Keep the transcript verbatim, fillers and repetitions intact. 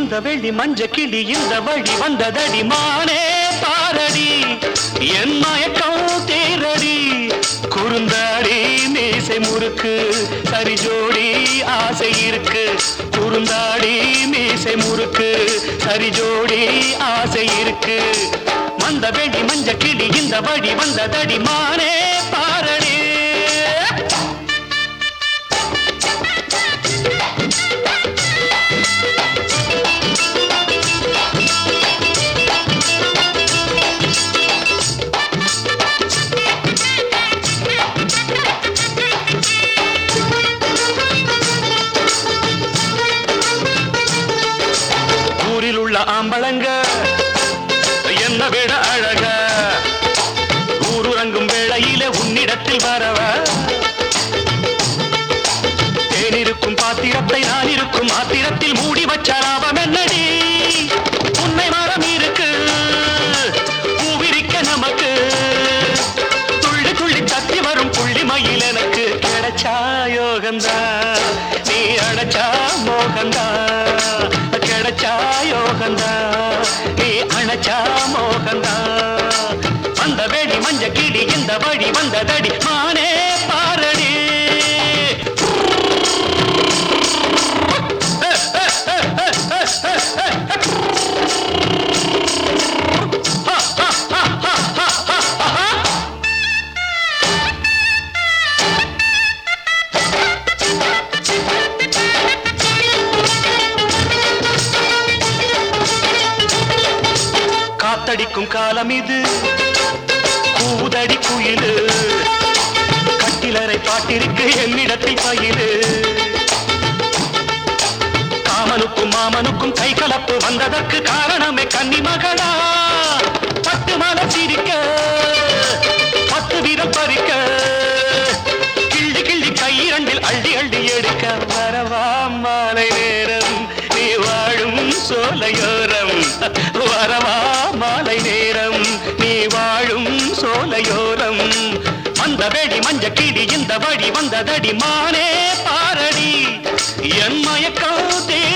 அந்த வெள்ளி மஞ்ச கிளி இந்த வழி வந்ததடி மானே பாரடி என் மயக்கம் தேரடி குறுந்தாடி மீசை முறுக்கு சரி ஜோடி ஆசை இருக்கு குறுந்தாடி மீசை முறுக்கு சரி ஜோடி ஆசை இருக்கு அந்த வெள்ளி மஞ்ச கிளி இந்த வழி வந்ததடி மானே பாரடி ஆம்பளங்க என்ன விட அழக ஊருறங்கும் வேளையிலே உன்னிடத்தில் வரவ தேனிருக்கும் பாத்திரத்தை நான் இருக்கும் ஆத்திரத்தில் மூடி வச்ச லாபம் என்னடி உன்னை மரம் இருக்கு பூவிரிக்க நமக்கு துள்ளி துள்ளி தத்தி வரும் புள்ளி மயில் எனக்கு கிடைச்சா யோகந்தா நீ அடைச்சா மோகந்தா கிடைச்சா யோகந்தா நீ அணைச்சா மோகந்தா அந்த வேடி மஞ்ச கிளி இந்த வழி வந்ததடி மானே பாரடி காத்தடிக்கும் காலம் இது கூதடி குயிலு கட்டிலறை பாட்டிருக்கு என்னிடத்தில் பயிலு காமனுக்கும் மாமனுக்கும் கை கலப்பு வந்ததற்கு காரணமே கன்னி மகளா பத்து மலர் சிரிக்க பத்து வீரம் பறிக்க கிள்ளி கிள்ளி கையிரண்டில் அள்ளி அள்ளி எடுக்க வரவா மாலை நேரம் நீ வாழும் சோலையோரம் வரவா மாலை நேரம் நீ வாழும் சோலையோரம் அந்த வேடி மஞ்ச கிளி இந்த வழி வந்ததடி மானே பாரடி என் மயக்கம்